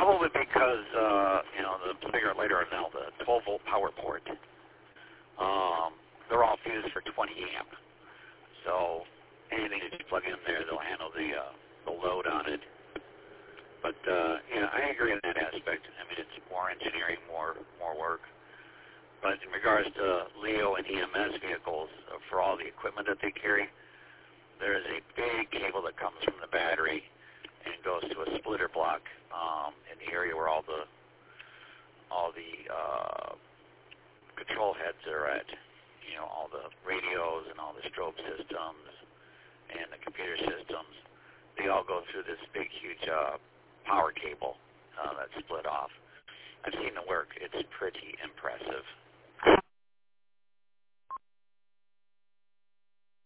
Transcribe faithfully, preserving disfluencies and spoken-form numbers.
Probably because, uh, you know, the bigger and later are now the twelve volt power port. Um, they're all fused for twenty amp. So anything that you plug in there, they'll handle the, uh, the load on it. But, uh, yeah, I agree in that aspect. I mean, it's more engineering, more, more work. But in regards to Leo and E M S vehicles, uh, for all the equipment that they carry, there is a big cable that comes from the battery and goes to a splitter block um, in the area where all the all the uh, control heads are at. You know, all the radios and all the strobe systems and the computer systems. They all go through this big, huge uh, power cable uh, that's split off. I've seen the work. It's pretty impressive.